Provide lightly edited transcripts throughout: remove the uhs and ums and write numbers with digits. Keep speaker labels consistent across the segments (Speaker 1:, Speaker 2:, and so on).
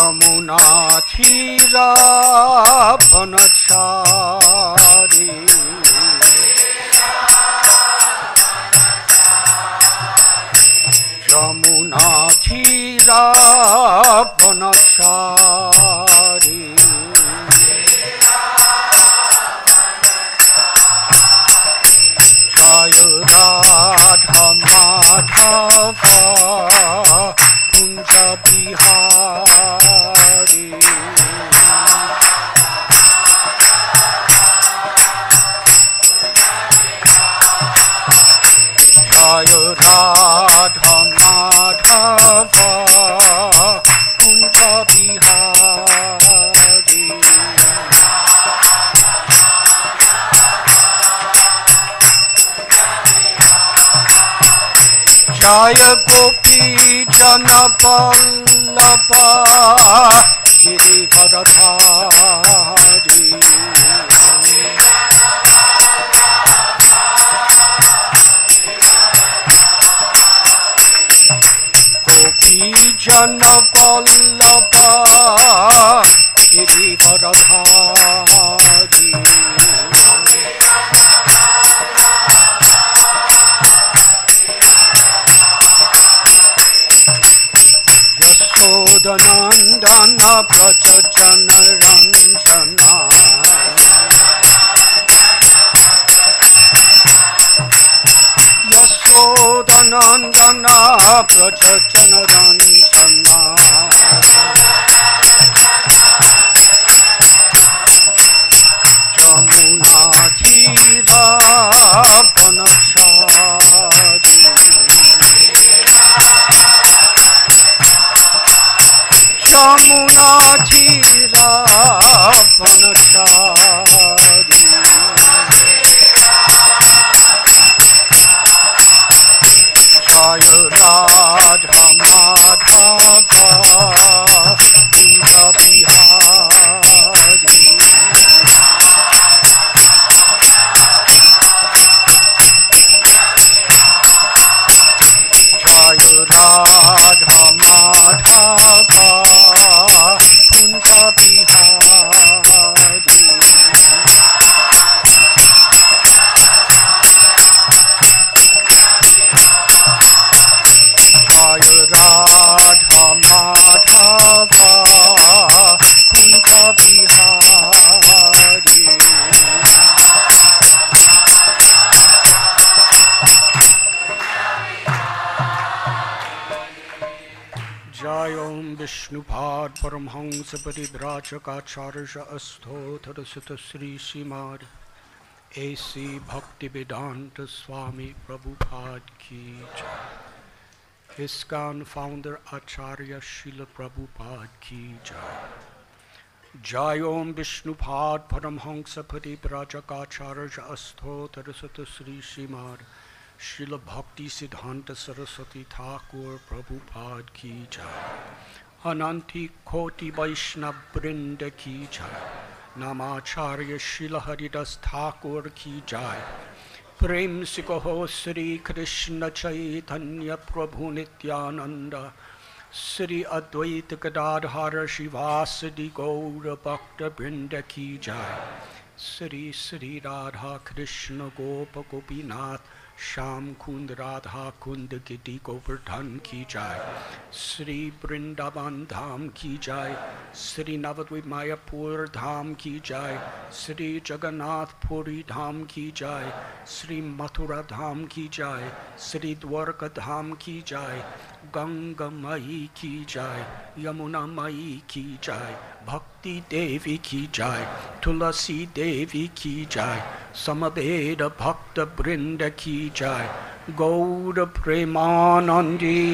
Speaker 1: यमुनाथिरापनचारी यमुनाथिरापनचारी जय राधा माधव कुंज बिहारी जय राधा माधव कुंज बिहारी जय गोपी जन वल्लभ गिरिवरधारी गोपी जन वल्लभ गिरिवरधारी यशोदनंदन व्रज जन रंजना यशोदनंदन व्रज जन रंजना यमुनाधिरापनचारी यमुनाधिरापनचारी जय राधा माधव कुंज बिहारी जय राधा माधव कुंज बिहारी जय राधा माधव कुंज बिहारी जय ओम विष्णुपाद परमहंस परिव्राजकाचार्य अस्थोथर सुत श्री श्रीमद ऐसी भक्ति वेदांत स्वामी प्रभुपाद की जय। ISKCON फाउंडर आचार्य श्रील प्रभुपाद की जय। जय ओम विष्णुपाद परमहंस परिव्राजकाचार्य अस्थोथर सुत श्री श्रीमद श्रील भक्ति सिद्धांत सरस्वती ठाकुर प्रभुपाद की जय। अनंति कोटि वैष्णव वृंद की जय। नामाचार्य श्रील हरिदास ठाकुर की जय। प्रेम से कहो श्री कृष्ण चैतन्य प्रभु नित्यानंद श्री अद्वैत गदाधर शिवासदि गौर भक्त वृंद की जय। श्री श्री राधा कृष्ण गोप गोपीनाथ श्याम कुंद राधा कुंद गिरी गोवर्धन की जय। श्री वृंदावन धाम की जय। श्री नवद्वीप मायापुर धाम की जय। श्री जगन्नाथपुरी धाम की जय। श्री मथुरा धाम की जय। श्री द्वारका धाम की जय। गंगा मई की जय। यमुना मई की जय। भक्ति देवी की जय। तुलसी देवी की जय। समवेद भक्त वृंद की जय। गौर Premanandi.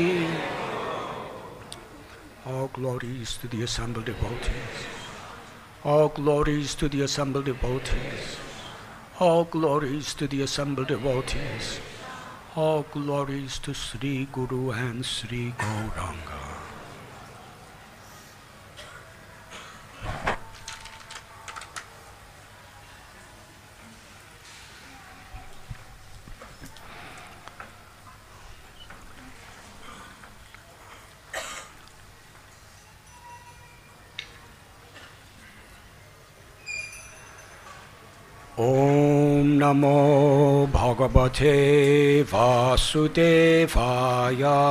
Speaker 1: All glories to the assembled devotees. All glories to the assembled devotees. All glories to the assembled devotees. All glories to Sri Guru and Sri Gauranga. Om Namo Bhagavate Vasudevaya.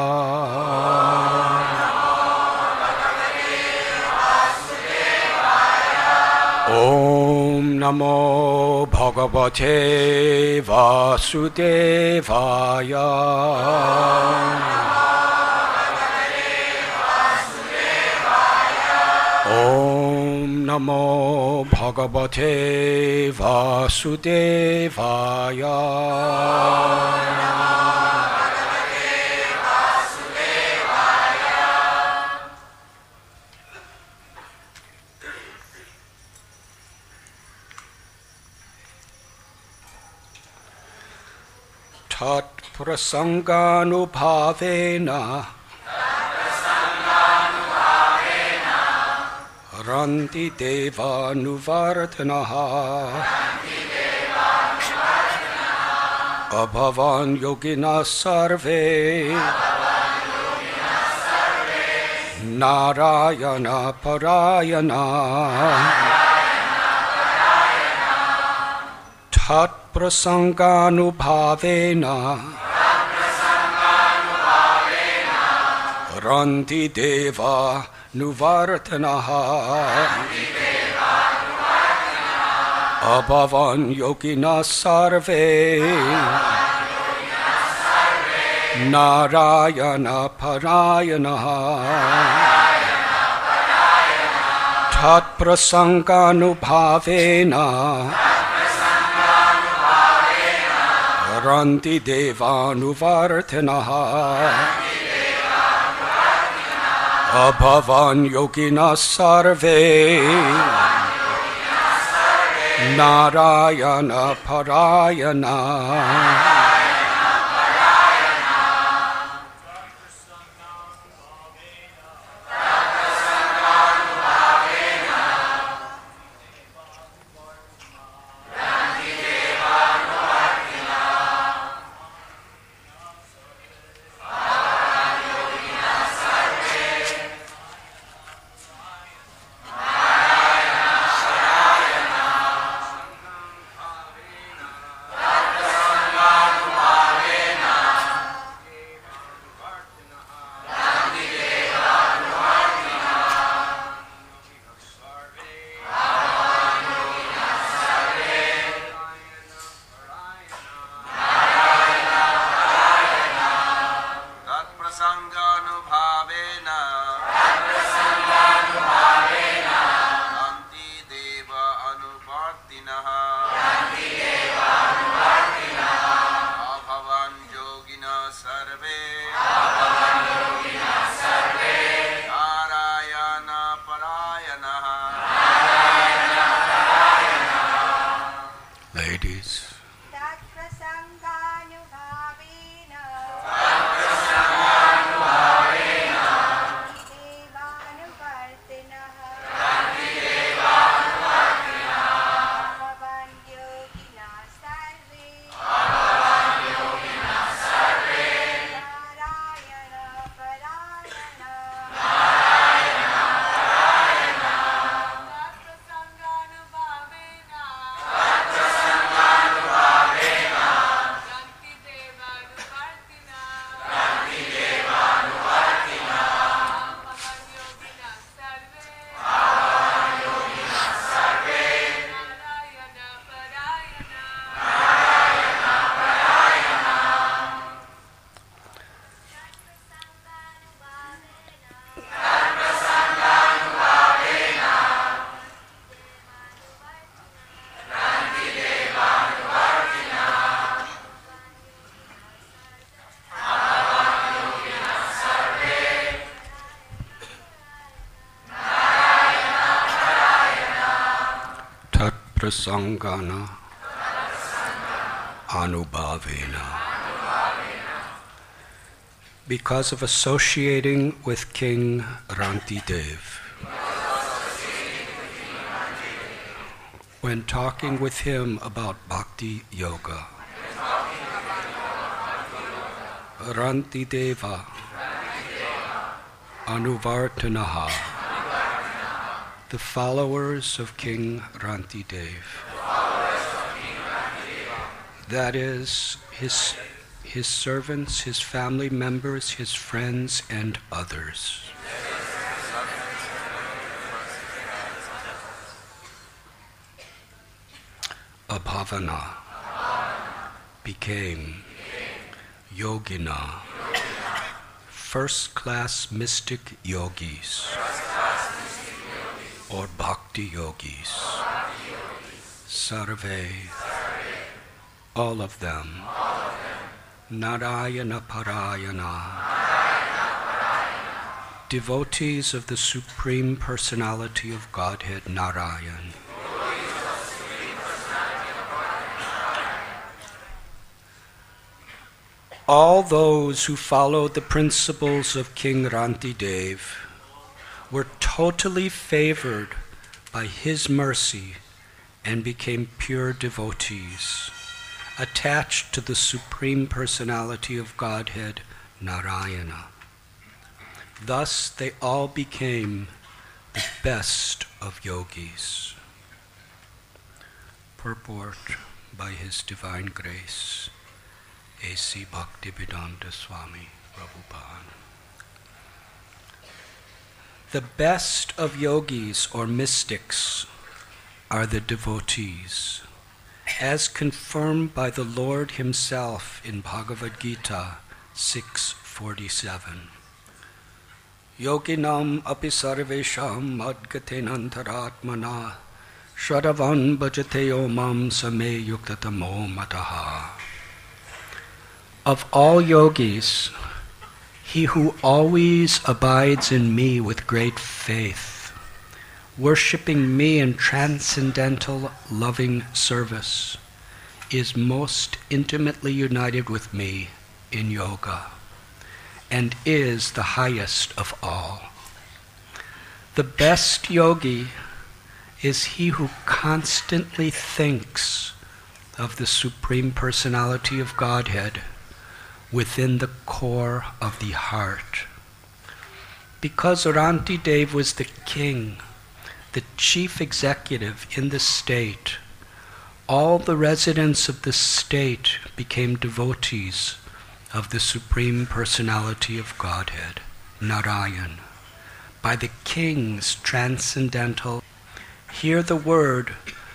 Speaker 1: Om Namo Bhagavate Vasudevaya. Om Namo Bhagavate Vasudevaya. Tat prasanganubhavena Ranti deva nuvartanaha Abhavan yogina sarve Narayana parayana Tat prasanganubhavena Ranti deva nuvartanaha Abhavan yogina sarve Narayana parayana Tat prasanganubhavena Ranti deva nuvartanaha Abhavan yogina sarve Narayana parayana Ladies. Prasangana Anubhavena. Because of associating with King Rantidev. When talking with him about Bhakti Yoga. Rantideva Anuvartanaha. The followers of King Rantidev that is, his servants, his family members, his friends, and others. Abhavana became Yogina, first-class mystic yogis, or bhakti yogis. Sarve, all of them. Narayana Parayana, devotees of the Supreme Personality of Godhead, Narayan. All those who followed the principles of King Rantidev were totally favored by his mercy and became pure devotees, attached to the Supreme Personality of Godhead, Narayana. Thus they all became the best of yogis. Purport by His Divine Grace, A.C. Bhaktivedanta Swami Prabhupada. The best of yogis or mystics are the devotees, as confirmed by the Lord himself in Bhagavad Gita 6:47. Yoginam api sarvesham adgatenantaratmana shadavan bhajate omam same yuktatamo mataha. Of all yogis, he who always abides in me with great faith, worshipping me in transcendental loving service, is most intimately united with me in yoga, and is the highest of all. The best yogi is he who constantly thinks of the Supreme Personality of Godhead within the core of the heart. Because Rantidev was the king, the chief executive in the state, all the residents of the state became devotees of the Supreme Personality of Godhead, Narayan, by the king's transcendental. Here the word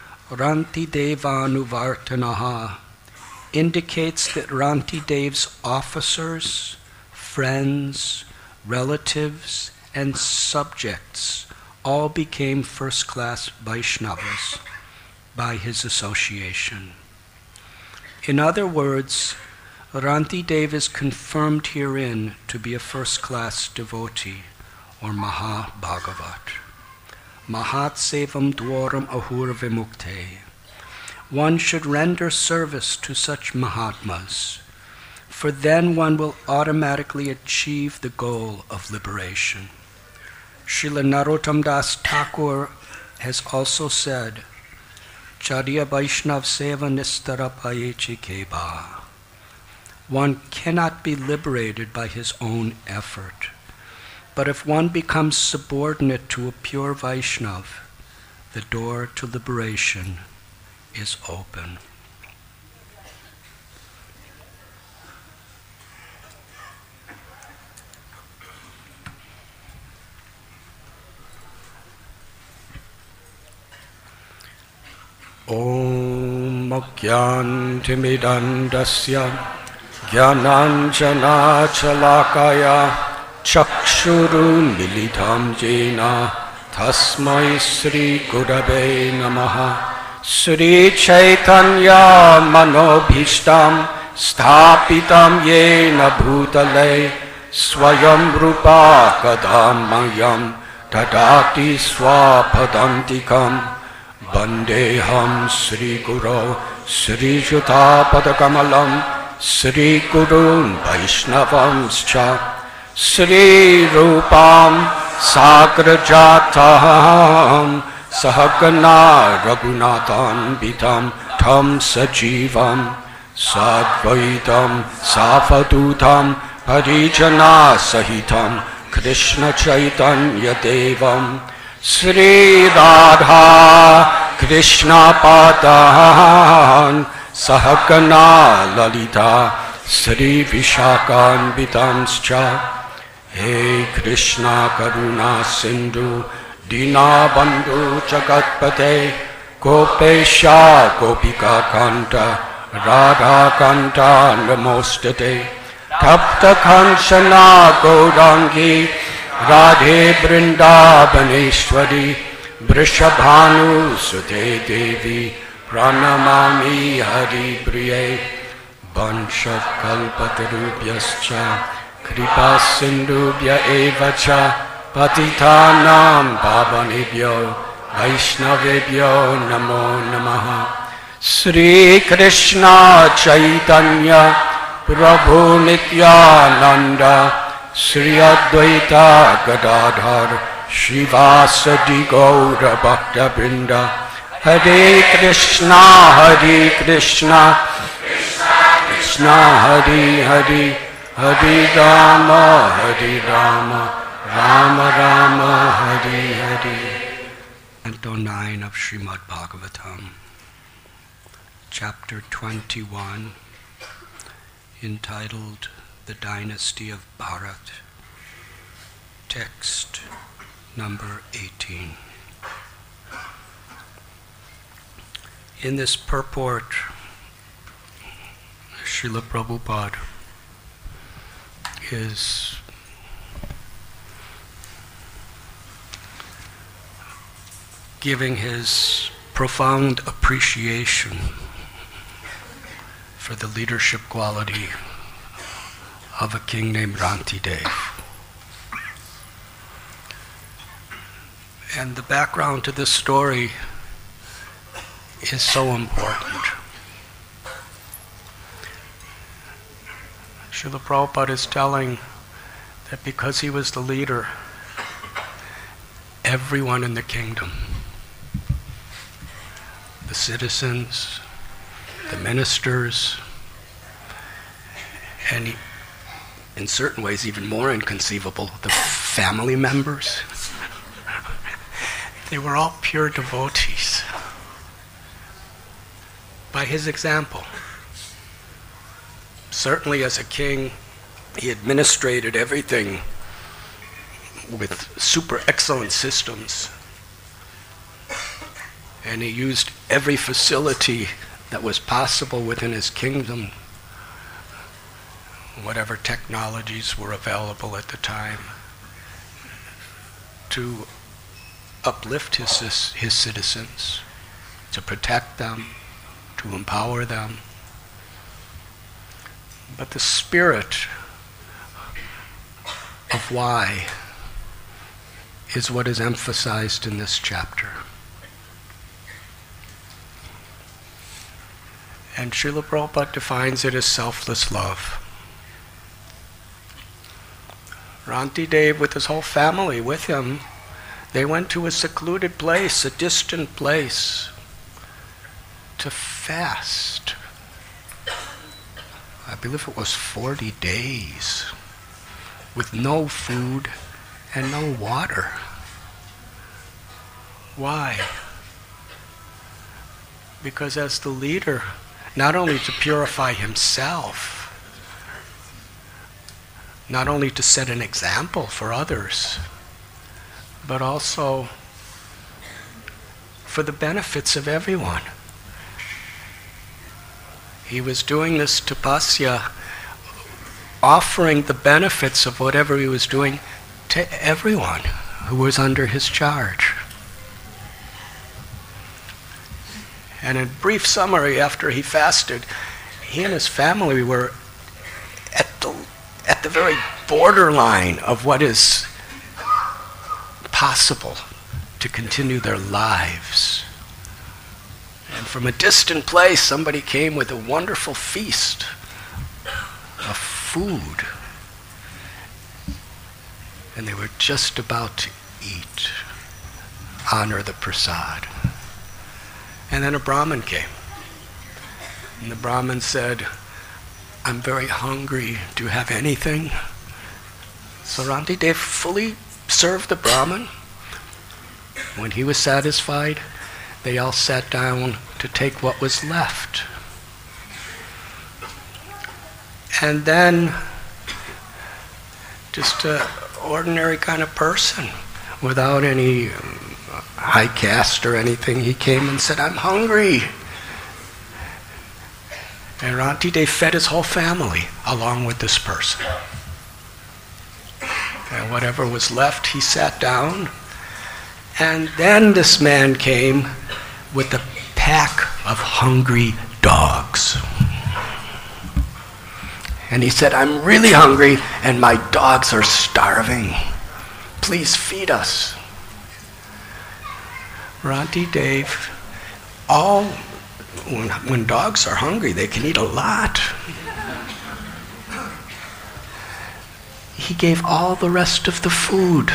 Speaker 1: Rantidevanuvartanaha indicates that Rantidev's officers, friends, relatives, and subjects all became first-class Vaishnavas by his association. In other words, Rantidev is confirmed herein to be a first-class devotee, or Mahabhagavat. Mahat sevam dwaram ahur vimukte. One should render service to such Mahatmas, for then one will automatically achieve the goal of liberation. Srila Narottam Das Thakur has also said, Charya Vaishnav Seva Nistara Payechi Keba. One cannot be liberated by his own effort, but if one becomes subordinate to a pure Vaishnav, the door to liberation is open. Om Agyantimidandasya Jnananjana Chalakaya Chakshurun Militam Jena Tasmai Sri Gurave Namaha. Sri Chaitanya Manobhishtam Sthapitam Yena Bhutale Swayam Rupa Kadamayam Tadati Swapadantikam Vandeham Sri Guru Sri Juta Padakamalam Sri Gurun Vaishnavamscha Sri Rupam Sagrajatam Sahagana Raghunathan Vitam Tam Sajivam Sadvaitam Safadutam Parijana Sahitam Krishna Chaitanya Devam Sri Radha Krishna Padan Sahagana Lalita Sri Vishakhanvitamscha. He Krishna Karuna Sindhu Dina Bandhu Jagatpate Gopesha Gopika Kanta Radha Kanta Namostate Tapta Kanchana Gaurangi Radhe Vrindavaneshwari Vrishabhanu Sute Devi Pranamami Hari Priye Vanshat Kalpatarubhyascha Kripa Sindhubhya Evacha Patitanam Pavanebhyo Vaishnavebhyo Namo Namaha. Sri Krishna Chaitanya Prabhu Nityananda Sri Advaita Gadadhar Shivasadi Gaura Bhakta Vrinda. Hare Krishna Krishna Hari Hari, Hare Rama Rama Rama Hare Hare. Canto 9 of Srimad Bhagavatam, Chapter 21, entitled The Dynasty of Bharat, text number 18. In this purport, Srila Prabhupada is giving his profound appreciation for the leadership quality of a king named Rantidev. And the background to this story is so important. Srila Prabhupada is telling that because he was the leader, everyone in the kingdom, the citizens, the ministers, and in certain ways even more inconceivable, the family members, they were all pure devotees. By his example. Certainly as a king, he administrated everything with super excellent systems. And he used every facility that was possible within his kingdom, whatever technologies were available at the time, to uplift his citizens, to protect them, to empower them. But the spirit of why is what is emphasized in this chapter. And Srila Prabhupada defines it as selfless love. Rantidev, with his whole family with him, they went to a secluded place, a distant place, to fast. I believe it was 40 days with no food and no water. Why? Because as the leader, not only to purify himself, not only to set an example for others, but also for the benefits of everyone. He was doing this tapasya, offering the benefits of whatever he was doing to everyone who was under his charge. And in brief summary, after he fasted, he and his family were at the very borderline of what is possible to continue their lives. And from a distant place, somebody came with a wonderful feast of food. And they were just about to eat, honor the prasad. And then a Brahmin came. And the Brahmin said, "I'm very hungry. Do you have anything?" So Rantidev fully served the Brahmin. When he was satisfied, they all sat down to take what was left. And then just an ordinary kind of person without any high caste or anything, he came and said, "I'm hungry." And Rantideva fed his whole family along with this person. And whatever was left, he sat down. And then this man came with a pack of hungry dogs. And he said, "I'm really hungry and my dogs are starving. Please feed us." Rantideva, when dogs are hungry, they can eat a lot. He gave all the rest of the food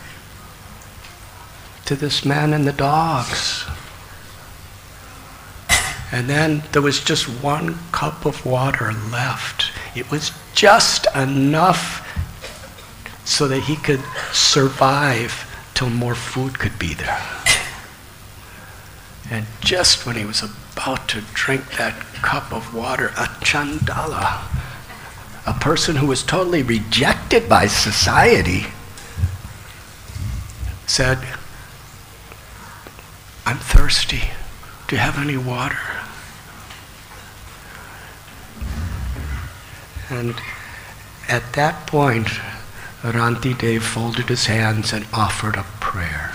Speaker 1: to this man and the dogs. And then there was just 1 cup of water left. It was just enough so that he could survive till more food could be there. And just when he was about to drink that cup of water, a Chandala, a person who was totally rejected by society, said, "I'm thirsty. Do you have any water?" And at that point, Rantideva folded his hands and offered a prayer.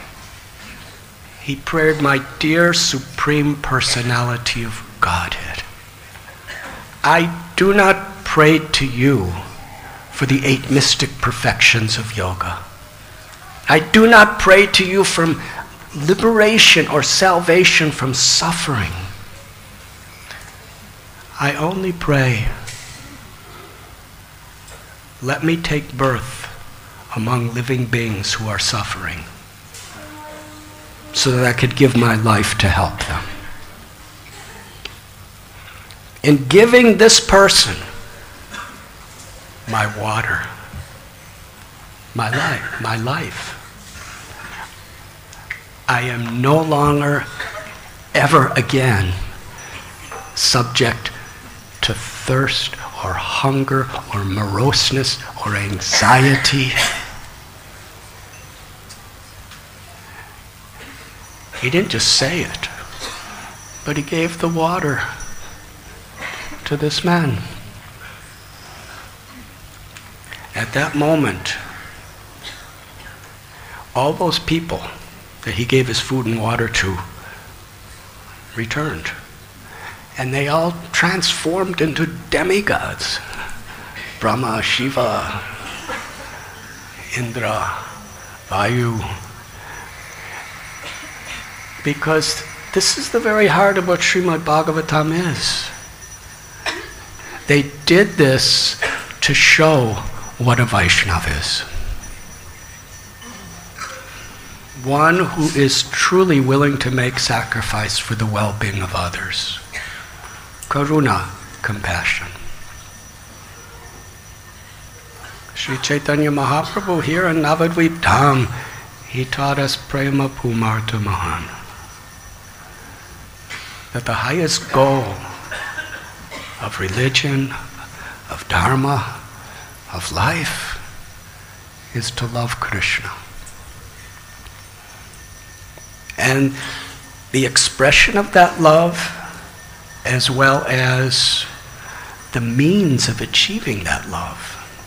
Speaker 1: He prayed, "My dear Supreme Personality of Godhead, I do not pray to you for the 8 mystic perfections of yoga. I do not pray to you for liberation or salvation from suffering. I only pray, let me take birth among living beings who are suffering, so that I could give my life to help them. In giving this person my water, my life, I am no longer ever again subject to thirst or hunger or moroseness or anxiety." He didn't just say it, but he gave the water to this man. At that moment, all those people that he gave his food and water to returned. And they all transformed into demigods. Brahma, Shiva, Indra, Vayu. Because this is the very heart of what Srimad Bhagavatam is. They did this to show what a Vaishnava is. One who is truly willing to make sacrifice for the well-being of others. Karuna, compassion. Sri Chaitanya Mahaprabhu here in Navadvip Dham, he taught us Prema Pumartha Mahan. That the highest goal of religion, of dharma, of life, is to love Krishna. And the expression of that love, as well as the means of achieving that love,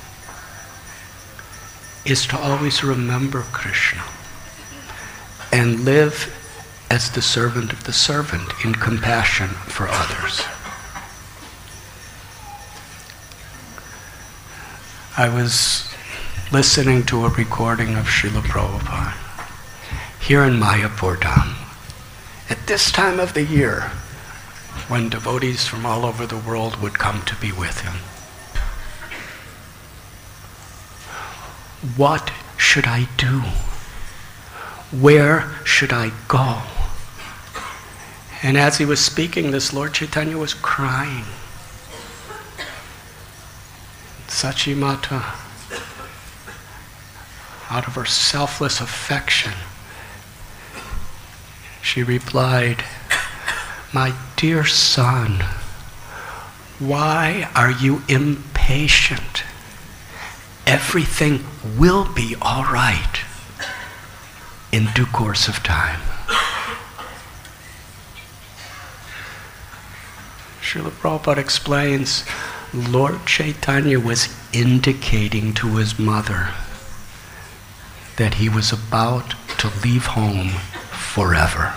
Speaker 1: is to always remember Krishna and live as the servant of the servant in compassion for others. I was listening to a recording of Srila Prabhupada here in Mayapur Dham at this time of the year when devotees from all over the world would come to be with him. What should I do? Where should I go? And as he was speaking, this Lord Chaitanya was crying. Sachi Mata, out of her selfless affection, she replied, "My dear son,
Speaker 2: Why are you impatient? Everything will be all right in due course of time. Srila Prabhupada explains, Lord Chaitanya was indicating to his mother that he was about to leave home forever.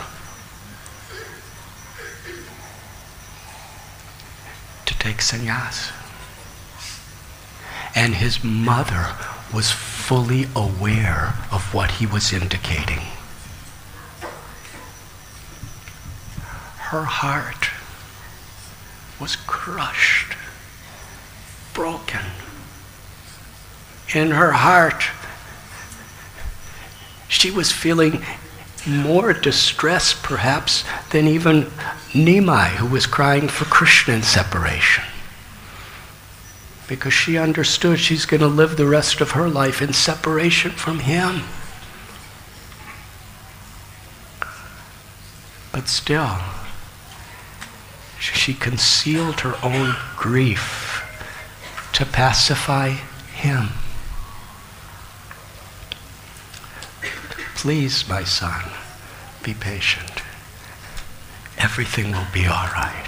Speaker 2: To take sannyas. And his mother was fully aware of what he was indicating. Her heart was crushed, broken. In her heart, she was feeling more distress, perhaps, than even Nimai, who was crying for Krishna in separation. Because she understood she's going to live the rest of her life in separation from him. But still, she concealed her own grief to pacify him. Please, my son, be patient. Everything will be all right.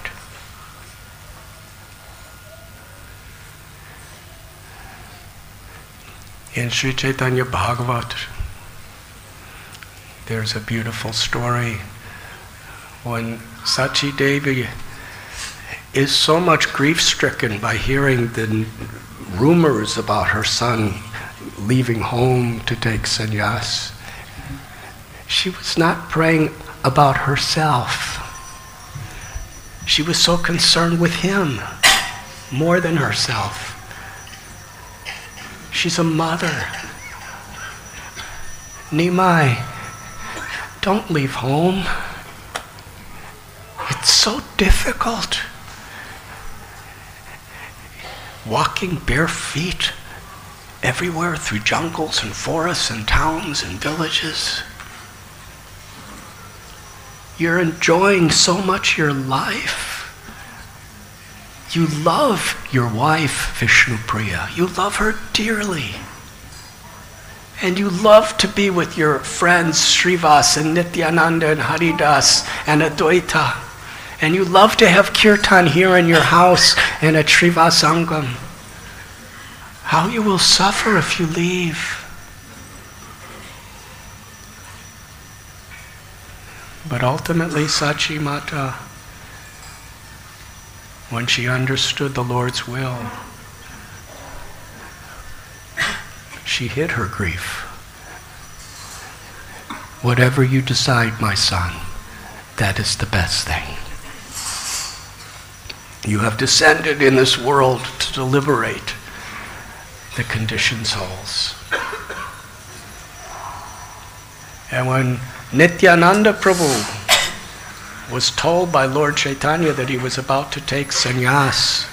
Speaker 2: In Sri Chaitanya Bhagavat, there's a beautiful story when Sachi Devi is so much grief-stricken by hearing the rumors about her son leaving home to take sannyas. She was not praying about herself. She was so concerned with him more than herself. She's a mother. Nimai, don't leave home. It's so difficult. Walking bare feet everywhere through jungles and forests and towns and villages. You're enjoying so much your life. You love your wife, Vishnupriya. You love her dearly. And you love to be with your friends, Srivas and Nityananda and Haridas and Advaita. And you love to have kirtan here in your house and at Srivasangam. How you will suffer if you leave. But ultimately, Sachi Mata, when she understood the Lord's will, she hid her grief. Whatever you decide, my son, that is the best thing. You have descended in this world to liberate the conditioned souls. And when Nityananda Prabhu was told by Lord Chaitanya that he was about to take sannyas,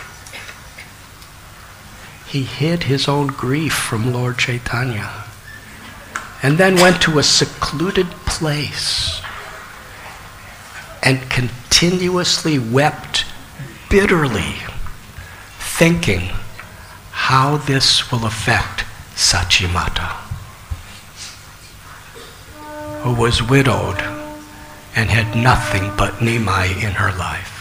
Speaker 2: he hid his own grief from Lord Chaitanya and then went to a secluded place and continuously wept bitterly, thinking how this will affect Sachi Mata, who was widowed and had nothing but Nimai in her life.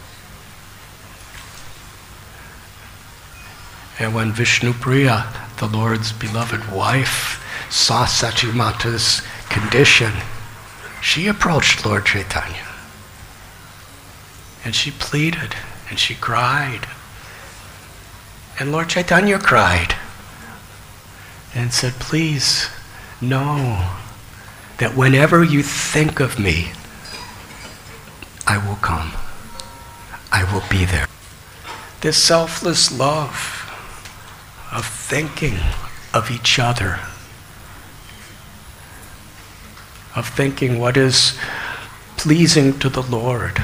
Speaker 2: And when Vishnupriya, the Lord's beloved wife, saw Sachi Mata's condition, she approached Lord Chaitanya. And she pleaded and she cried. And Lord Chaitanya cried and said, please know that whenever you think of me, I will come. I will be there. This selfless love of thinking of each other, of thinking what is pleasing to the Lord.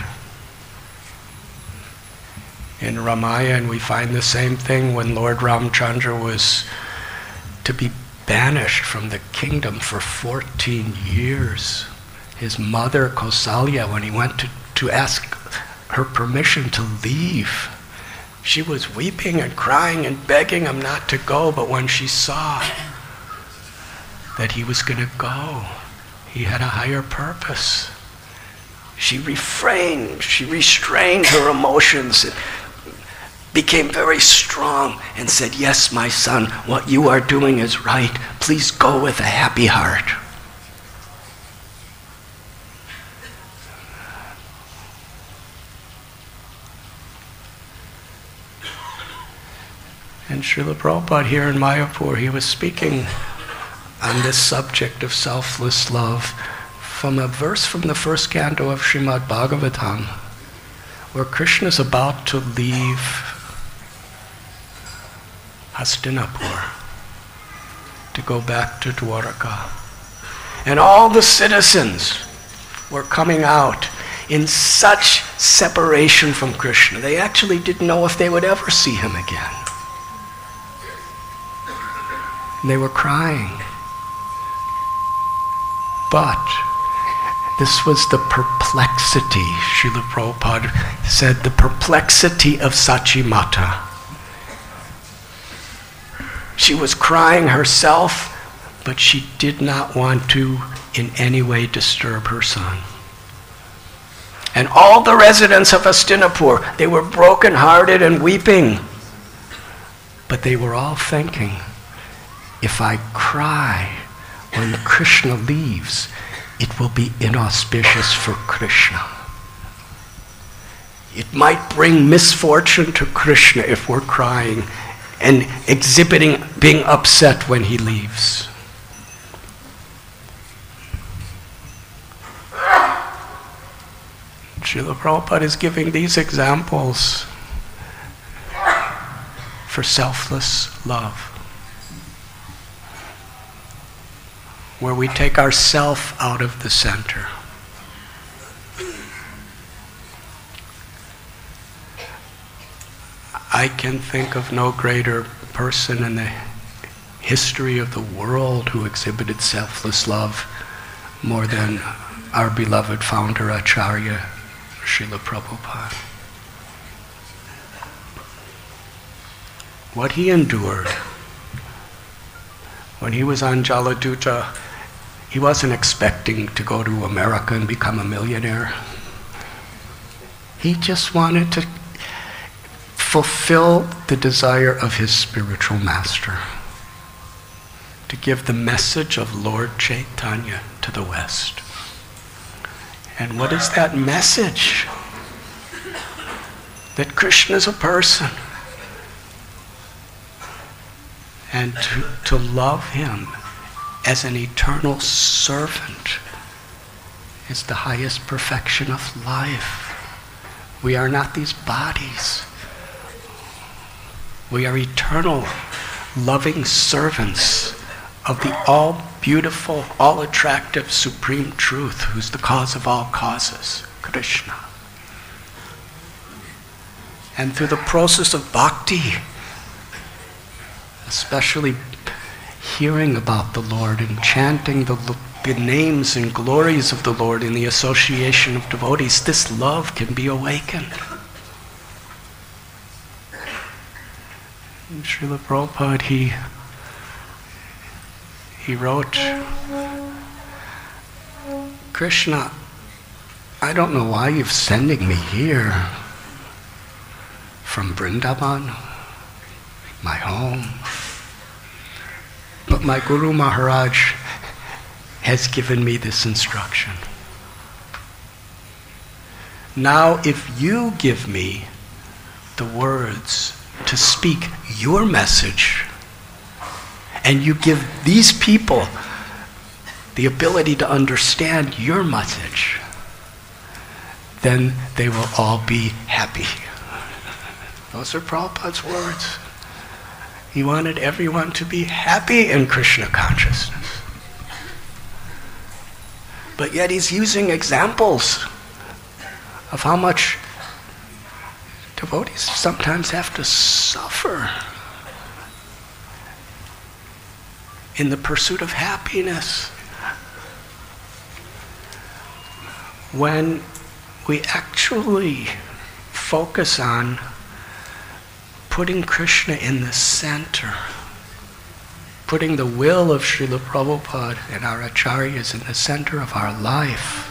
Speaker 2: In Ramayana, we find the same thing when Lord Ramchandra was to be banished from the kingdom for 14 years. His mother, Kausalya, when he went to ask her permission to leave, She was weeping and crying and begging him not to go, but when she saw that he was going to go, he had a higher purpose. She restrained her emotions, and became very strong and said, "Yes, my son, what you are doing is right. Please go with a happy heart." And Srila Prabhupada here in Mayapur, he was speaking on this subject of selfless love from a verse from the first canto of Srimad Bhagavatam, where Krishna is about to leave Hastinapur to go back to Dwaraka. And all the citizens were coming out in such separation from Krishna. They actually didn't know if they would ever see him again. They were crying. But this was the perplexity, Srila Prabhupada said, the perplexity of Sachimata. She was crying herself, but she did not want to in any way disturb her son. And all the residents of Hastinapur, they were broken-hearted and weeping. But they were all thinking, if I cry when Krishna leaves, it will be inauspicious for Krishna. It might bring misfortune to Krishna if we're crying and exhibiting being upset when he leaves. Srila Prabhupada is giving these examples for selfless love, where we take ourself out of the center. I can think of no greater person in the history of the world who exhibited selfless love more than our beloved founder Acharya Srila Prabhupada. What he endured when he was on Jaladuta, he wasn't expecting to go to America and become a millionaire. He just wanted to fulfill the desire of his spiritual master, to give the message of Lord Chaitanya to the West. And what is that message? That Krishna is a person. And to love him as an eternal servant is the highest perfection of life. We are not these bodies. We are eternal, loving servants of the all-beautiful, all-attractive, supreme truth, who's the cause of all causes, Krishna. And through the process of bhakti, especially hearing about the Lord and chanting the names and glories of the Lord in the association of devotees, this love can be awakened. And Srila Prabhupada, he wrote, Krishna, I don't know why you're sending me here from Vrindavan, my home. But my Guru Maharaj has given me this instruction. Now, if you give me the words to speak your message, and you give these people the ability to understand your message, then they will all be happy. Those are Prabhupada's words. He wanted everyone to be happy in Krishna consciousness. But yet he's using examples of how much devotees sometimes have to suffer in the pursuit of happiness. When we actually focus on putting Krishna in the center, putting the will of Srila Prabhupada and our acharyas in the center of our life,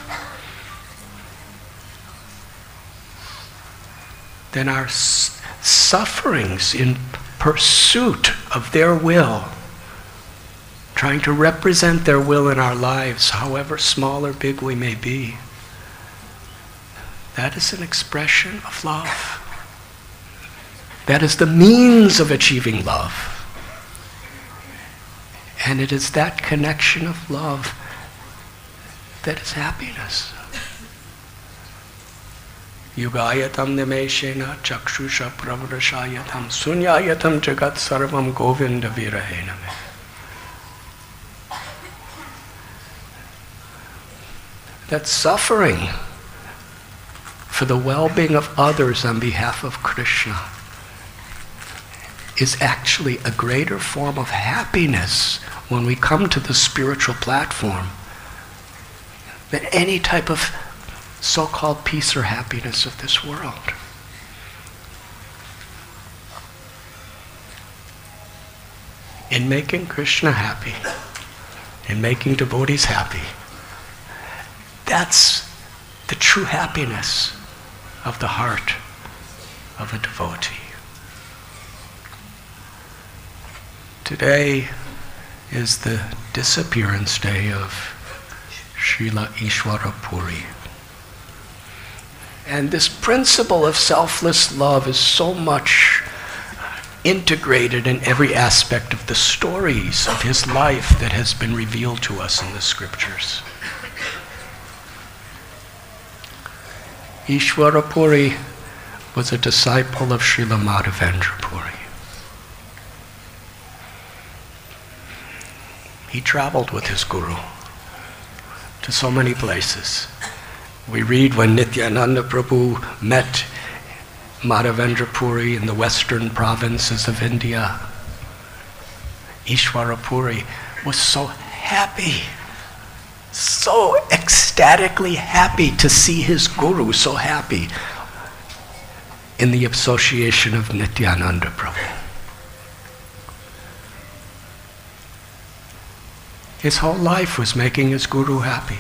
Speaker 2: then our sufferings in pursuit of their will, trying to represent their will in our lives, however small or big we may be, that is an expression of love. That is the means of achieving love. And it is that connection of love that is happiness. Yugayatam nimeshena chakshusha pravrashayatam sunyayatam jagat sarvam govinda virahena. That suffering for the well-being of others on behalf of Krishna is actually a greater form of happiness when we come to the spiritual platform than any type of so-called peace or happiness of this world. In making Krishna happy, in making devotees happy, that's the true happiness of the heart of a devotee. Today is the disappearance day of Srila Ishwara Puri. And this principle of selfless love is so much integrated in every aspect of the stories of his life that has been revealed to us in the scriptures. Ishwara Puri was a disciple of Srila Madhavendra Puri. He traveled with his guru to so many places. We read when Nityananda Prabhu met Madhavendra Puri in the western provinces of India. Ishwara Puri was so happy, so ecstatically happy to see his guru so happy in the association of Nityananda Prabhu. His whole life was making his guru happy.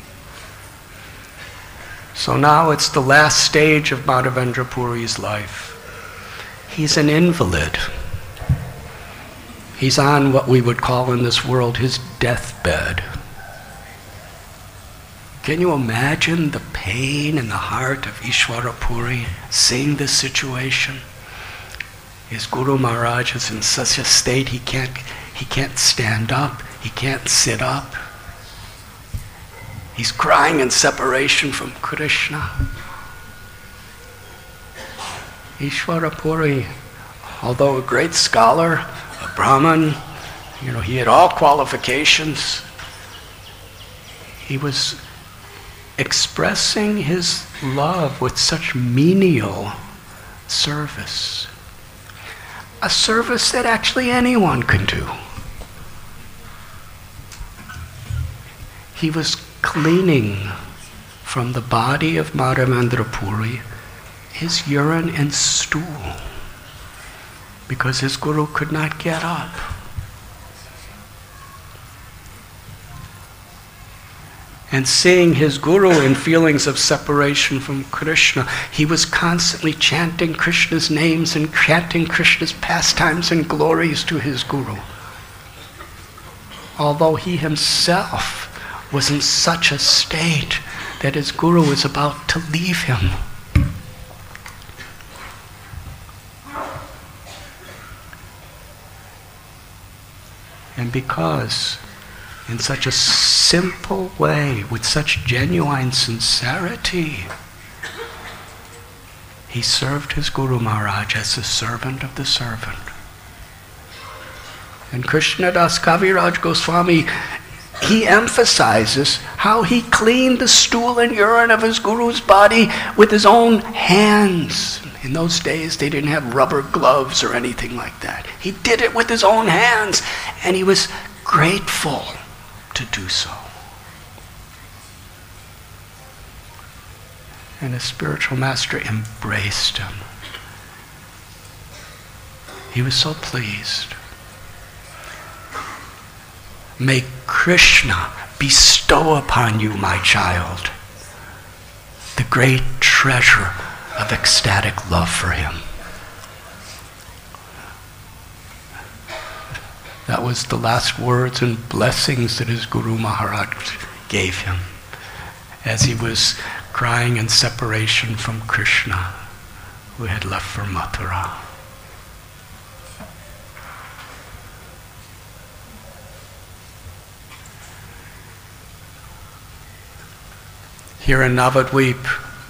Speaker 2: So now it's the last stage of Madhavendra Puri's life. He's an invalid. He's on what we would call in this world his deathbed. Can you imagine the pain in the heart of Ishwara Puri seeing this situation? His Guru Maharaj is in such a state he can't stand up, he can't sit up. He's crying in separation from Krishna. Ishwara Puri, although a great scholar, a Brahmin, he had all qualifications, he was expressing his love with such menial service. A service that actually anyone can do. He was cleaning from the body of Madhavendra Puri his urine and stool because his guru could not get up. And seeing his guru in feelings of separation from Krishna, he was constantly chanting Krishna's names and chanting Krishna's pastimes and glories to his guru. Although he himself was in such a state that his guru was about to leave him. And because in such a simple way, with such genuine sincerity, he served his Guru Maharaj as the servant of the servant. And Krishnadas Kaviraj Goswami, he emphasizes how he cleaned the stool and urine of his guru's body with his own hands. In those days, they didn't have rubber gloves or anything like that. He did it with his own hands, and he was grateful to do so. And his spiritual master embraced him. He was so pleased. May Krishna bestow upon you, my child, the great treasure of ecstatic love for him. That was the last words and blessings that his Guru Maharaj gave him as he was crying in separation from Krishna, who had left for Mathura. Here in Navadvip,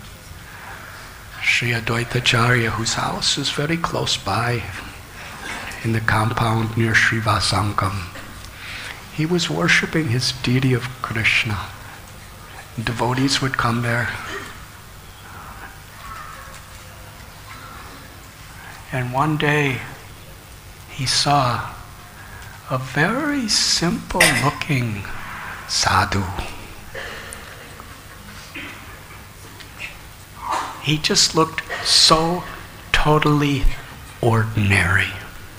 Speaker 2: Sri Advaitacharya, whose house is very close by, in the compound near Srivasangam, he was worshipping his deity of Krishna. Devotees would come there. And one day he saw a very simple looking sadhu. He just looked so totally ordinary.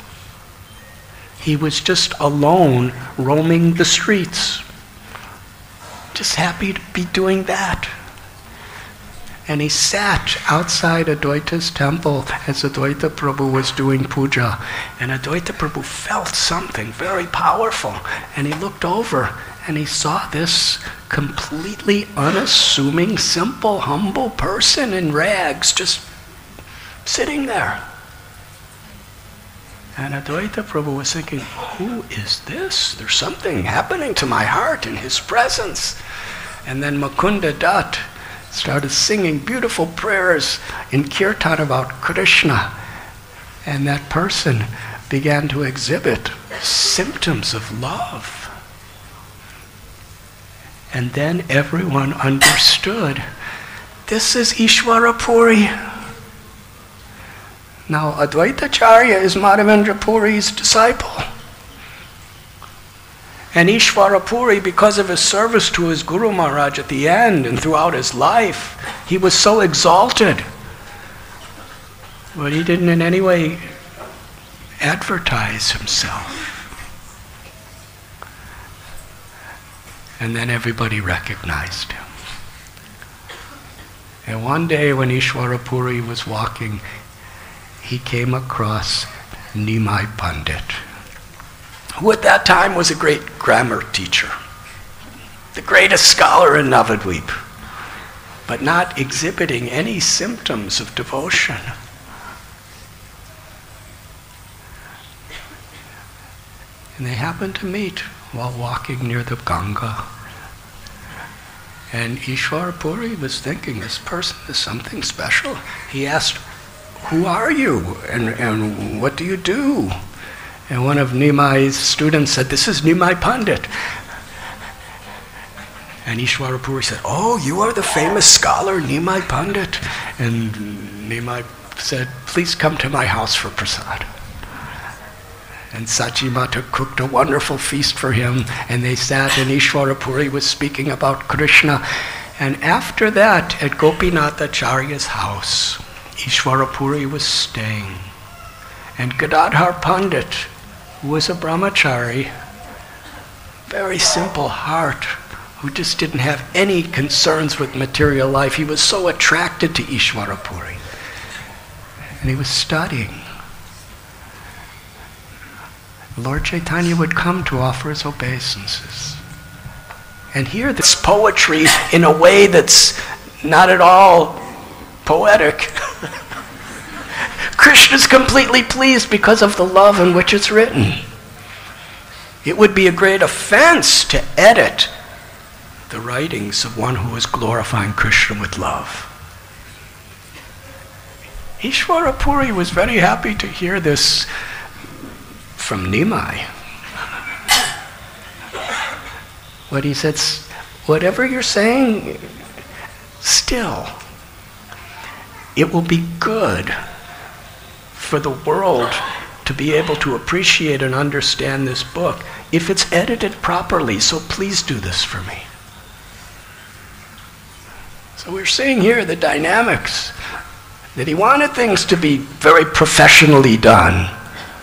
Speaker 2: He was just alone roaming the streets, just happy to be doing that. And he sat outside Advaita's temple as Advaita Prabhu was doing puja. And Advaita Prabhu felt something very powerful. And he looked over and he saw this completely unassuming, simple, humble person in rags just sitting there. And Advaita Prabhu was thinking, who is this? There's something happening to my heart in his presence. And then Mukunda Dutt started singing beautiful prayers in kirtan about Krishna. And that person began to exhibit symptoms of love. And then everyone understood, this is Ishvara Puri. Now, Advaitacharya is Madhavendra Puri's disciple. And Ishvara Puri, because of his service to his Guru Maharaj at the end and throughout his life, he was so exalted. But he didn't in any way advertise himself. And then everybody recognized him. And one day when Ishvara Puri was walking, he came across Nimai Pandit, who at that time was a great grammar teacher, the greatest scholar in Navadvip, but not exhibiting any symptoms of devotion. And they happened to meet while walking near the Ganga. And Ishvara Puri was thinking, this person is something special. He asked, who are you? And what do you do? And one of Nimai's students said, this is Nimai Pandit. And Ishvara Puri said, oh, you are the famous scholar Nimai Pandit. And Nimai said, please come to my house for prasad. And Sachi Mata cooked a wonderful feast for him, and they sat, and Ishvara Puri was speaking about Krishna. And after that, at Gopinath Acharya's house, Ishvara Puri was staying. And Gadadhar Pandit, who was a brahmachari, very simple heart, who just didn't have any concerns with material life, he was so attracted to Ishvara Puri. And he was studying. Lord Chaitanya would come to offer his obeisances and hear this poetry in a way that's not at all poetic. Krishna's completely pleased because of the love in which it's written. It would be a great offense to edit the writings of one who is glorifying Krishna with love. Ishvara Puri was very happy to hear this from Nimai. But he said, whatever you're saying, still, it will be good for the world to be able to appreciate and understand this book if it's edited properly, so please do this for me. So we're seeing here the dynamics, that he wanted things to be very professionally done,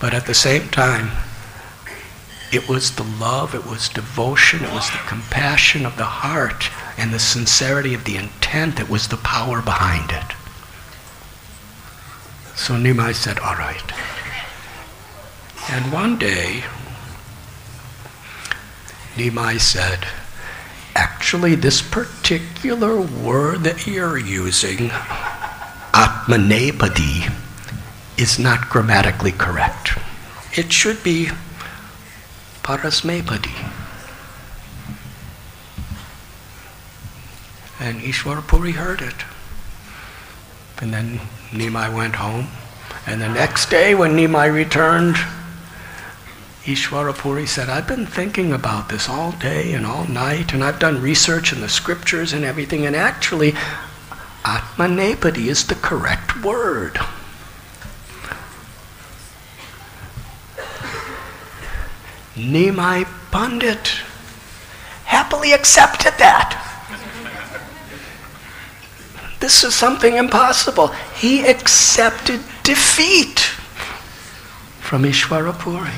Speaker 2: But at the same time, it was the love, it was devotion, it was the compassion of the heart and the sincerity of the intent that was the power behind it. So Nimai said, all right. And one day, Nimai said, actually this particular word that you're using, Atmanepadi, is not grammatically correct. It should be Parasmepadi. And Ishwarapuri heard it. And then Nimai went home. And the next day when Nimai returned, Ishwarapuri said, I've been thinking about this all day and all night, and I've done research in the scriptures and everything, and actually, Atmanepadi is the correct word. Nimai Pandit happily accepted that. This is something impossible. He accepted defeat from Ishwarapuri.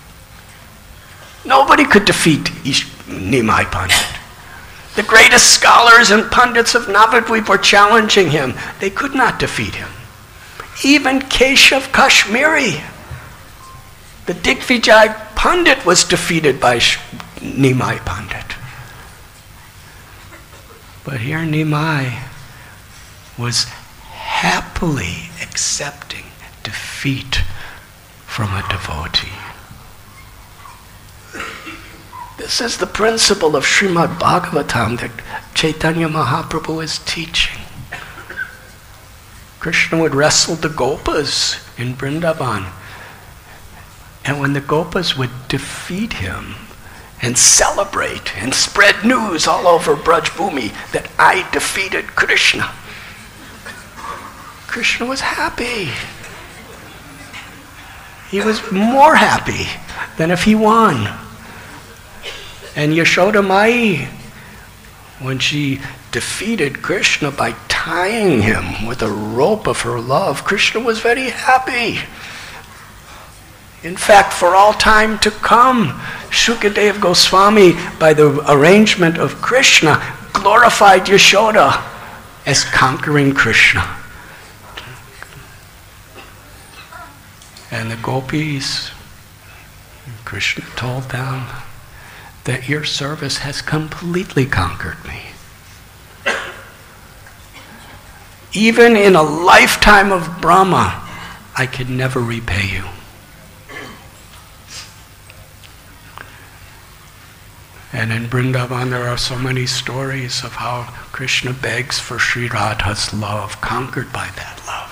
Speaker 2: Nobody could defeat Nimai Pandit. The greatest scholars and pundits of Navadvip were challenging him. They could not defeat him. Even Keshav Kashmiri, the Digvijay Pandit, was defeated by Nimai Pandit. But here Nimai was happily accepting defeat from a devotee. This is the principle of Srimad Bhagavatam that Chaitanya Mahaprabhu is teaching. Krishna would wrestle the Gopas in Vrindavan. And when the Gopas would defeat him and celebrate and spread news all over Braj Bhumi that I defeated Krishna, Krishna was happy. He was more happy than if he won. And Yashoda Mai, when she defeated Krishna by tying him with a rope of her love, Krishna was very happy. In fact, for all time to come, Shukadev Goswami, by the arrangement of Krishna, glorified Yashoda as conquering Krishna. And the gopis, Krishna told them that your service has completely conquered me. Even in a lifetime of Brahma, I could never repay you. And in Vrindavan there are so many stories of how Krishna begs for Sri Radha's love, conquered by that love.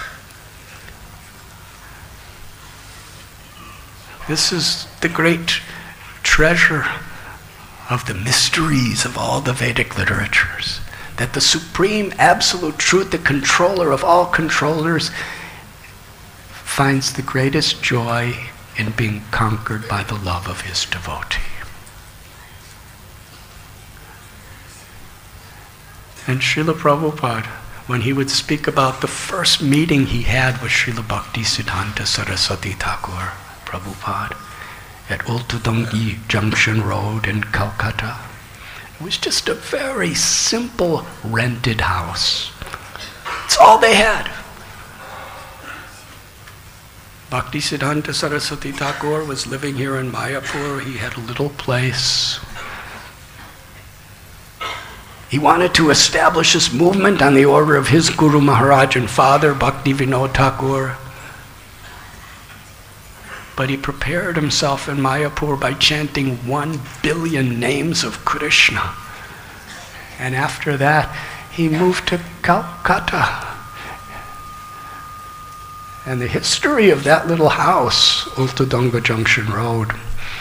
Speaker 2: This is the great treasure of the mysteries of all the Vedic literatures, that the supreme absolute truth, the controller of all controllers, finds the greatest joy in being conquered by the love of his devotee. And Srila Prabhupada, when he would speak about the first meeting he had with Srila Bhaktisiddhanta Saraswati Thakur Prabhupada at Ultudongi Junction Road in Calcutta, it was just a very simple rented house. It's all they had. Bhaktisiddhanta Saraswati Thakur was living here in Mayapur. He had a little place. He wanted to establish this movement on the order of his Guru Maharaj and father, Bhakti Vinod Thakur. But he prepared himself in Mayapur by chanting 1 billion names of Krishna. And after that, he moved to Calcutta. And the history of that little house, Ultudonga Junction Road,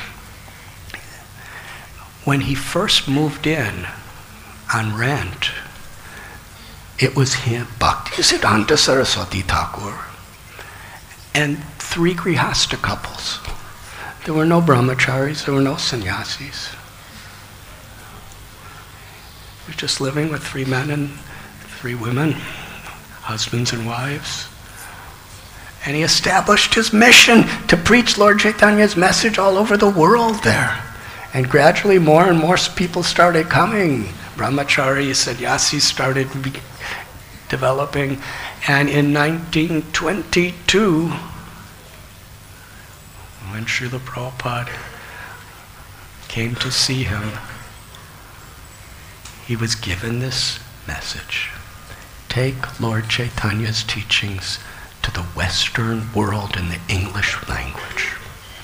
Speaker 2: when he first moved in on rent, it was him, Bhaktisiddhanta Saraswati Thakur, and 3 Grihastha couples. There were no brahmacharis, there were no sannyasis. He was just living with 3 men and 3 women, husbands and wives. And he established his mission to preach Lord Chaitanya's message all over the world there. And gradually more and more people started coming. Brahmachari, sannyasis started developing. And in 1922, when Srila Prabhupada came to see him, he was given this message. Take Lord Chaitanya's teachings to the Western world in the English language.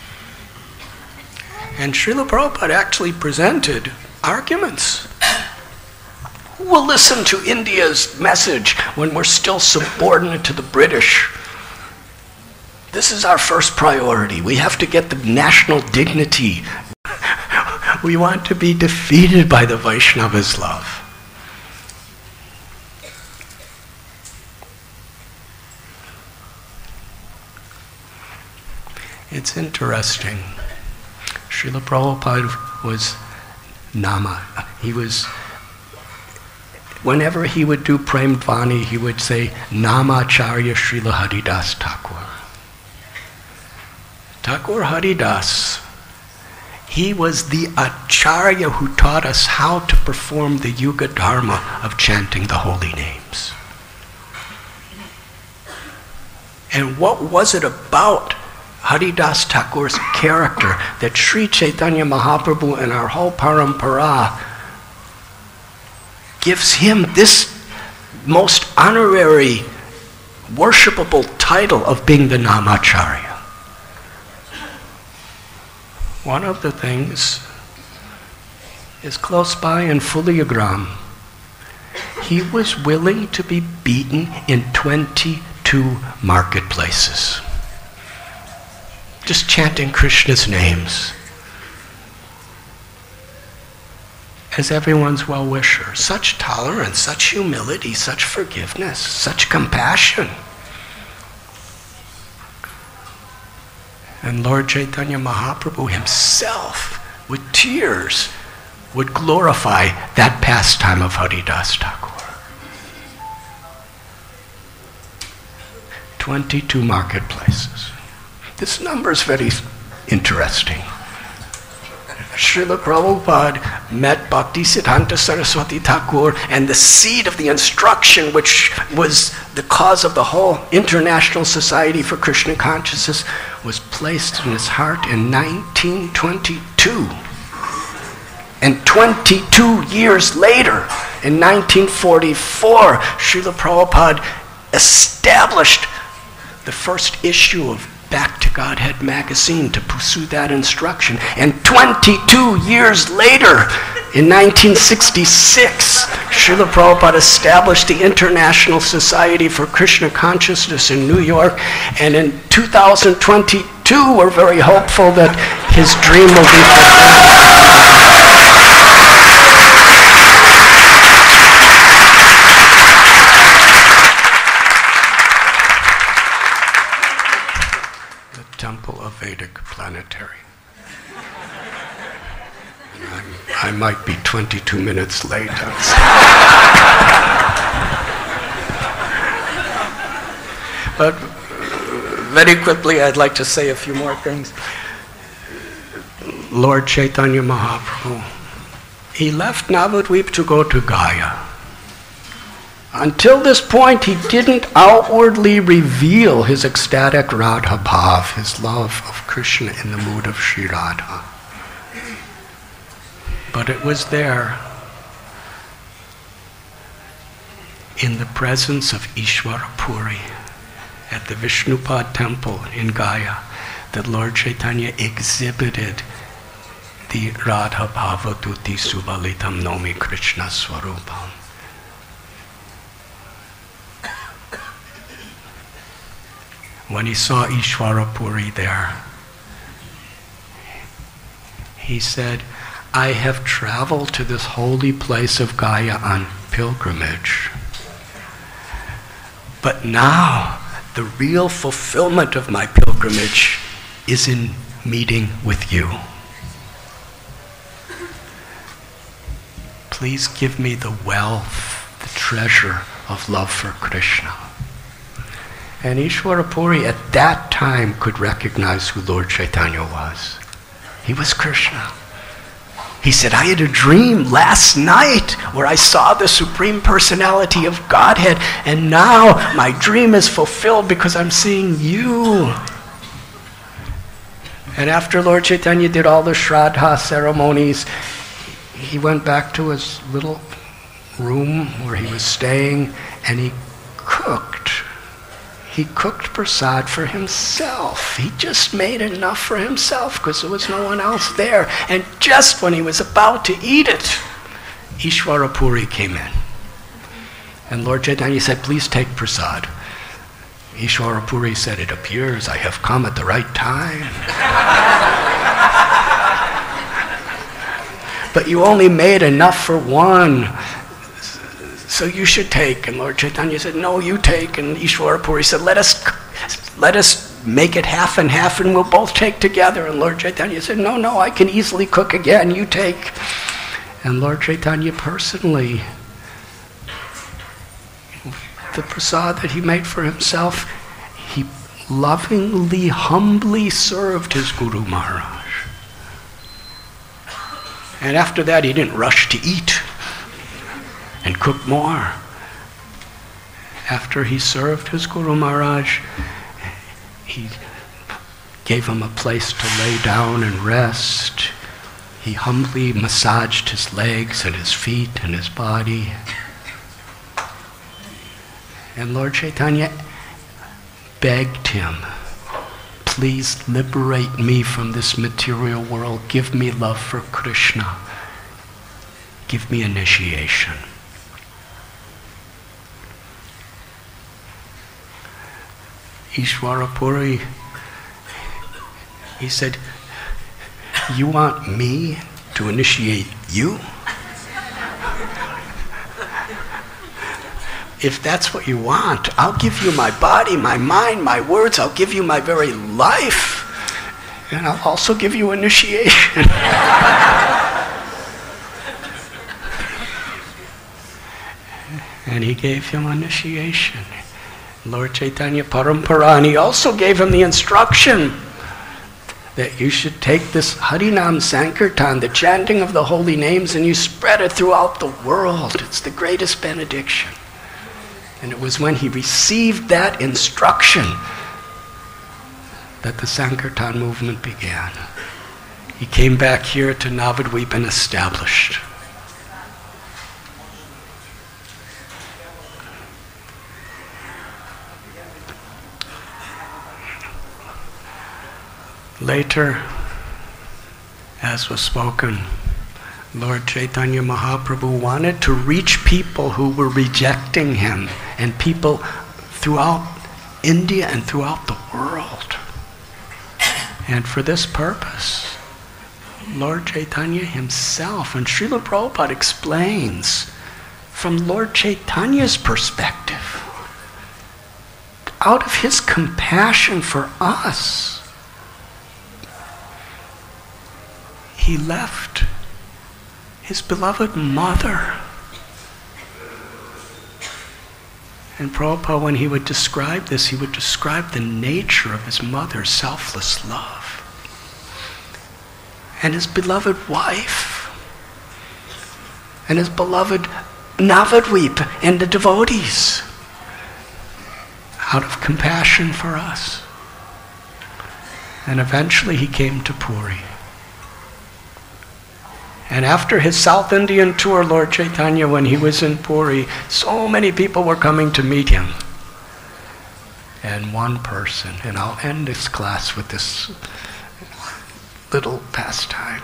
Speaker 2: And Srila Prabhupada actually presented arguments. Who will listen to India's message when we're still subordinate to the British? This is our first priority. We have to get the national dignity. We want to be defeated by the Vaishnava's love. It's interesting. Srila Prabhupada was Nama. He was, whenever he would do Prem Vani, he would say, Namacharya Srila Haridas Thakur. Thakur Haridas, he was the Acharya who taught us how to perform the Yuga Dharma of chanting the holy names. And what was it about Haridas Thakur's character that Sri Chaitanya Mahaprabhu and our whole parampara gives him this most honorary, worshipable title of being the Namacharya? One of the things is close by in Fuliagram. He was willing to be beaten in 22 marketplaces, just chanting Krishna's names as everyone's well-wisher. Such tolerance, such humility, such forgiveness, such compassion. And Lord Chaitanya Mahaprabhu himself, with tears, would glorify that pastime of Haridas Thakur. 22 marketplaces. This number is very interesting. Srila Prabhupada met Bhaktisiddhanta Saraswati Thakur, and the seed of the instruction, which was the cause of the whole International Society for Krishna Consciousness, was placed in his heart in 1922. And 22 years later, in 1944, Srila Prabhupada established the first issue of Back to Godhead magazine to pursue that instruction. And 22 years later, in 1966, Srila Prabhupada established the International Society for Krishna Consciousness in New York. And in 2022, we're very hopeful that his dream will be fulfilled. Temple of Vedic Planetary. I might be 22 minutes late. But very quickly, I'd like to say a few more things. Lord Chaitanya Mahaprabhu, he left Navadvip to go to Gaya. Until this point, he didn't outwardly reveal his ecstatic Radha Bhav, his love of Krishna in the mood of Sri Radha. But it was there, in the presence of Ishvara Puri, at the Vishnupad temple in Gaya, that Lord Chaitanya exhibited the Radha Bhava Tuti Subalitam Nomi Krishna Swarupam. When he saw Ishvara Puri there, he said, I have traveled to this holy place of Gaya on pilgrimage, but now the real fulfillment of my pilgrimage is in meeting with you. Please give me the wealth, the treasure of love for Krishna. And Ishwara Puri at that time could recognize who Lord Chaitanya was. He was Krishna. He said, I had a dream last night where I saw the Supreme Personality of Godhead, and now my dream is fulfilled because I'm seeing you. And after Lord Chaitanya did all the Shraddha ceremonies, he went back to his little room where he was staying, and he cooked. He cooked prasad for himself. He just made enough for himself because there was no one else there. And just when he was about to eat it, Ishwara Puri came in. And Lord Chaitanya said, please take prasad. Ishwara Puri said, it appears I have come at the right time. But you only made enough for one, so you should take. And Lord Chaitanya said, no, you take. And Ishwara Puri said, let us make it half and half and we'll both take together. And Lord Chaitanya said, no, I can easily cook again, you take. And Lord Chaitanya personally, the prasad that he made for himself, he lovingly, humbly served his Guru Maharaj. And after that, he didn't rush to eat and cook more. After he served his Guru Maharaj, he gave him a place to lay down and rest. He humbly massaged his legs and his feet and his body. And Lord Chaitanya begged him, please liberate me from this material world. Give me love for Krishna. Give me initiation. Ishwara Puri, he said, you want me to initiate you? If that's what you want, I'll give you my body, my mind, my words. I'll give you my very life. And I'll also give you initiation. And he gave him initiation. Lord Chaitanya Parampara, and he also gave him the instruction that you should take this Harinam Sankirtan, the chanting of the holy names, and you spread it throughout the world. It's the greatest benediction. And it was when he received that instruction that the Sankirtan movement began. He came back here to Navadvip and established. Later, as was spoken, Lord Chaitanya Mahaprabhu wanted to reach people who were rejecting him, and people throughout India and throughout the world. And for this purpose, Lord Chaitanya himself, and Srila Prabhupada explains from Lord Chaitanya's perspective, out of his compassion for us, he left his beloved mother. And Prabhupada, when he would describe this, he would describe the nature of his mother's selfless love. And his beloved wife. And his beloved Navadvip and the devotees. Out of compassion for us. And eventually he came to Puri. And after his South Indian tour, Lord Chaitanya, when he was in Puri, so many people were coming to meet him. And one person, and I'll end this class with this little pastime.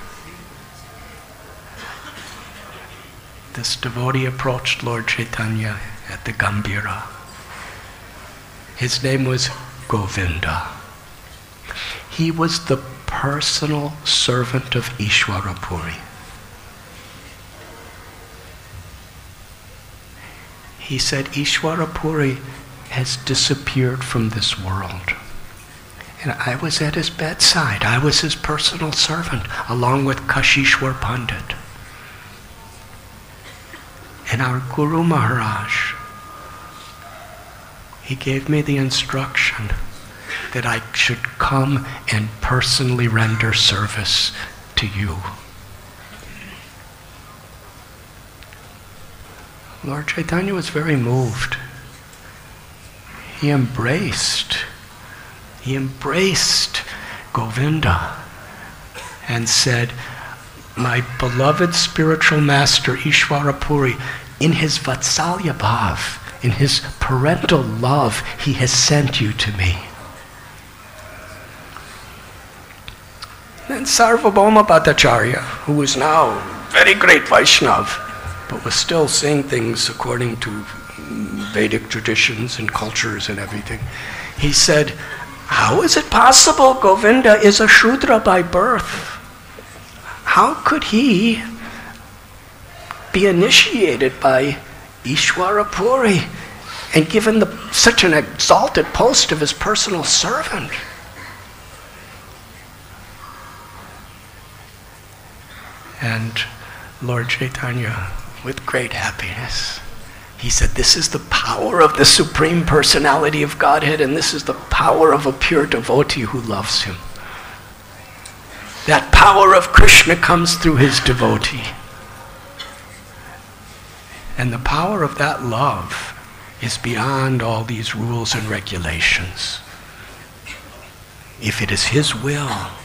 Speaker 2: This devotee approached Lord Chaitanya at the Gambhira. His name was Govinda. He was the personal servant of Ishwara Puri. He said, Ishwara Puri has disappeared from this world. And I was at his bedside. I was his personal servant, along with Kashishwar Pandit. And our Guru Maharaj, he gave me the instruction that I should come and personally render service to you. Lord Chaitanya was very moved. He embraced Govinda and said, my beloved spiritual master Ishvara Puri, in his Vatsalya Bhav, in his parental love, he has sent you to me. Then Sarvabhauma Bhattacharya, who was now very great Vaishnav, but was still saying things according to Vedic traditions and cultures and everything, he said, how is it possible Govinda is a Shudra by birth? How could he be initiated by Ishvara Puri and given such an exalted post of his personal servant? And Lord Chaitanya, with great happiness, he said, this is the power of the Supreme Personality of Godhead, and this is the power of a pure devotee who loves him. That power of Krishna comes through his devotee. And the power of that love is beyond all these rules and regulations. If it is his will,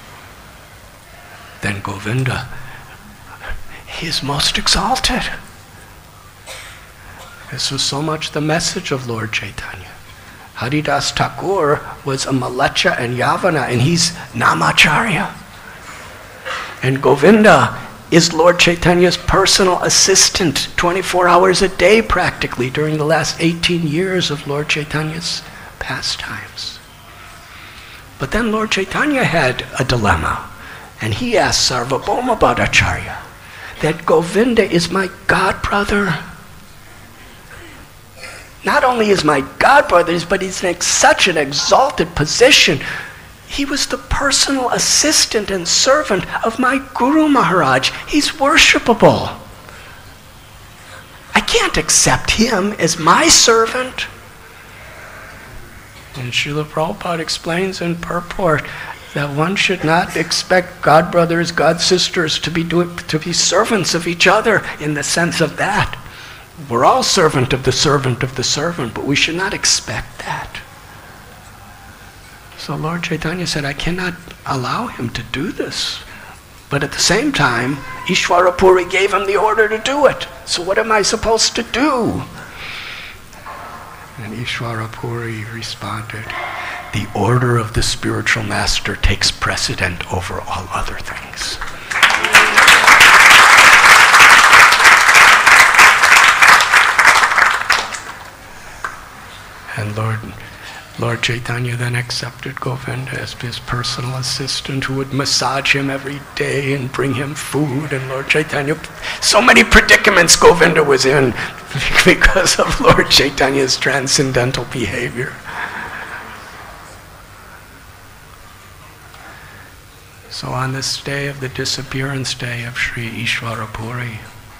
Speaker 2: then Govinda, he is most exalted. This was so much the message of Lord Chaitanya. Haridas Thakur was a Malecha and Yavana, and he's Namacharya. And Govinda is Lord Chaitanya's personal assistant 24 hours a day practically during the last 18 years of Lord Chaitanya's pastimes. But then Lord Chaitanya had a dilemma, and he asked Sarvabhauma Bhattacharya that Govinda is my godbrother. Not only is my godbrother, but he's in such an exalted position. He was the personal assistant and servant of my Guru Maharaj. He's worshipable. I can't accept him as my servant. And Srila Prabhupada explains in purport that one should not expect godbrothers, godsisters to be servants of each other in the sense of that. We're all servant of the servant of the servant, but we should not expect that. So Lord Chaitanya said, I cannot allow him to do this. But at the same time, Ishvara Puri gave him the order to do it. So what am I supposed to do? And Ishvara Puri responded, the order of the spiritual master takes precedent over all other things. And Lord Chaitanya then accepted Govinda as his personal assistant who would massage him every day and bring him food. And Lord Chaitanya, so many predicaments Govinda was in because of Lord Chaitanya's transcendental behavior. So on this day of the disappearance day of Sri Ishvara Puri,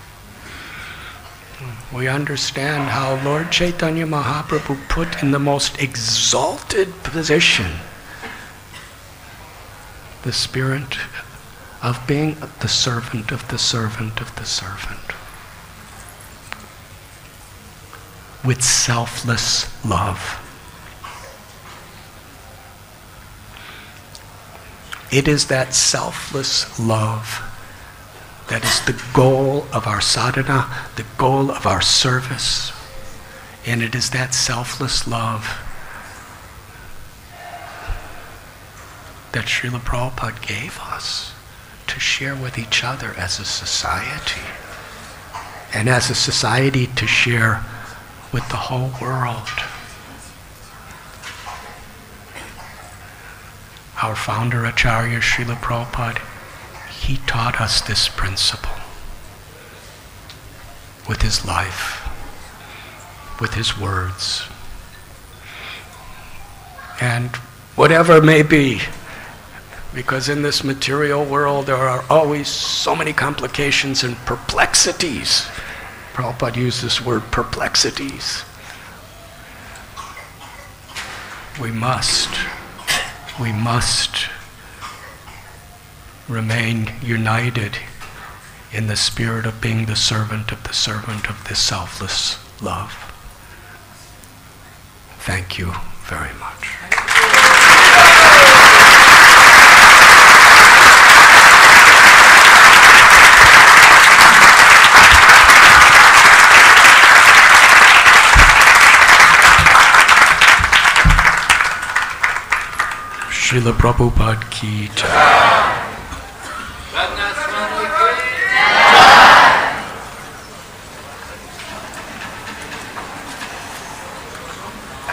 Speaker 2: we understand how Lord Chaitanya Mahaprabhu put in the most exalted position the spirit of being the servant of the servant of the servant, with selfless love. It is that selfless love that is the goal of our sadhana, the goal of our service. And it is that selfless love that Srila Prabhupada gave us to share with each other as a society. And as a society to share with the whole world. Our founder Acharya Srila Prabhupada, he taught us this principle with his life, with his words. And whatever may be, because in this material world there are always so many complications and perplexities. Prabhupada used this word, perplexities. we must remain united in the spirit of being the servant of this selfless love. Thank you very much. Srila Prabhupada ki jai.